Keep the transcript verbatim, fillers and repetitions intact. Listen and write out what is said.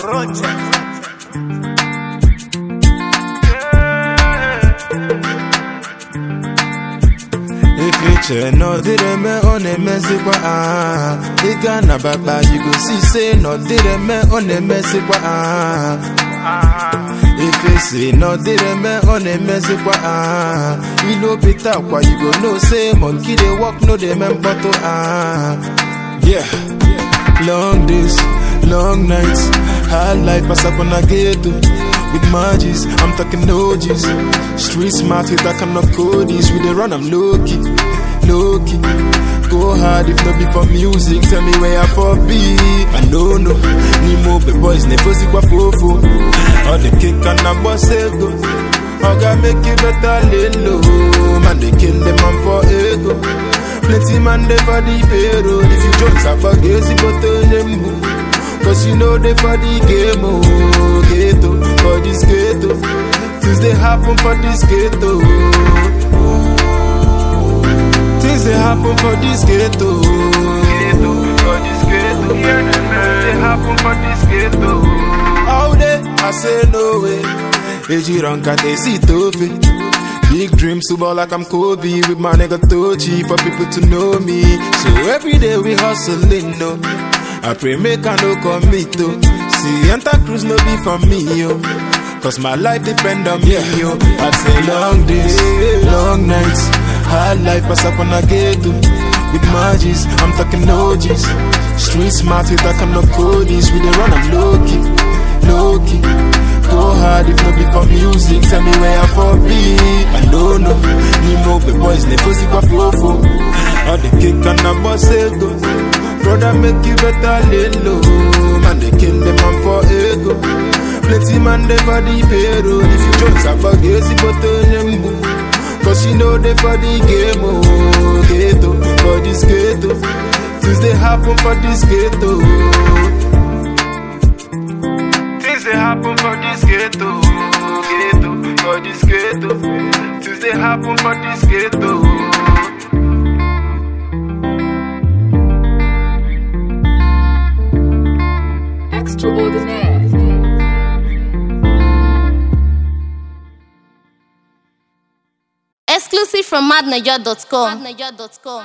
Rocha. Che no dire me on a messy kwa ah. Igana baba you go see say no dire me on a messy kwa ah. If you say no dire me on a messy kwa ah. You know better kwa you go know say monkey they walk no they men bottle ah. Yeah. Long days, long nights, hard life pass up on a ghetto. With magis, I'm talking O Gs. Street smart hit that kind of codies. We the run, I'm low-key, low-key. Go hard if not be for music. Tell me where I for be. I know no, need more the boys never see what fofo. All the kick and the boss go. I gotta make it better lay low. Man they kill them man for ego. Plenty man they for the payroll. If you jokes I forget you but turn them. Cause you know they for the game, oh, ghetto, for this ghetto. Things they happen for this ghetto. Things they happen for this ghetto. Ghetto, for this ghetto. They happen for this ghetto. All day, I say no way. Eji ranka te si tofe. Big dreams to ball like I'm Kobe. With my nigga Tochi for people to know me. So every day we hustling, no. I pray make I no commit to. See enter cruise no be for me yo. Cause my life depend on me yo. I say long days, long nights, hard life pass up on a ghetto. With magis, I'm talking O Gs. Street smart with that kind of codies. We the run I'm low-key, low-key. Go hard if no be for music. Tell me where I for be. I know no, need more the boys never see what fofo. All the kick and the boss go. Brother make you better lay low. Man they kill them man for ego. Plenty man they for the payroll. If you jokes I forget you but turn them go. Cause you know they for the game, oh, ghetto, for this ghetto. Things they happen for this ghetto. Things they happen for this ghetto. Ghetto, for this ghetto. Things they happen for this ghetto. Extraordinaire. Exclusive from mad naija dot com.